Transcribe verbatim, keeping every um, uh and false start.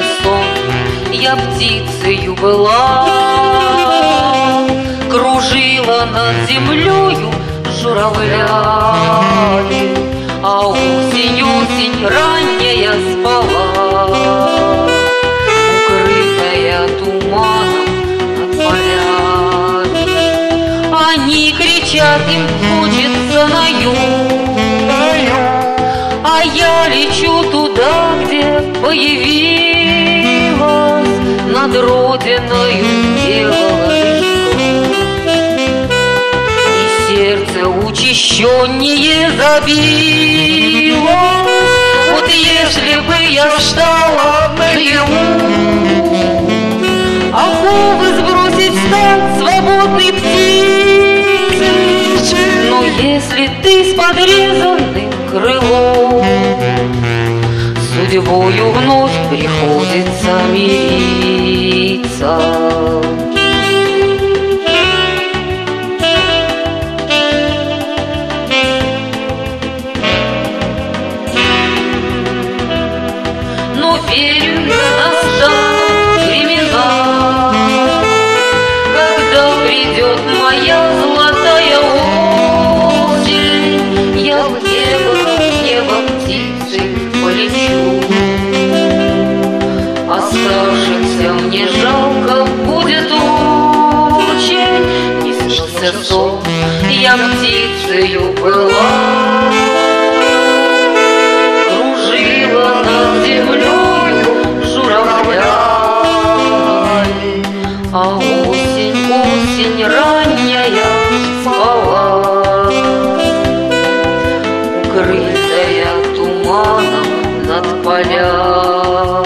сон, я птицею была, кружила над землею журавлями, а осень, осень ранняя спала, укрытая туманом над полями. Они кричат, им хочется на юг, а я лечу туда, где появилась над родиною делалась грудь. И сердце учащеннее забилось. Вот если бы я встала наяву, оковы сбросить, стать свободной птицей. Но если ты с подрезанным крылом, судьбою вновь приходится мириться. Но верю, настанут времена, когда придет моя золотая осень, я в небо, в небо птицей полечу. Оставшимся мне жалко будет очень, не снился сон, я птицею была, кружила над землею журавлями, а осень, осень ранняя спала, укрытая туманом над полями.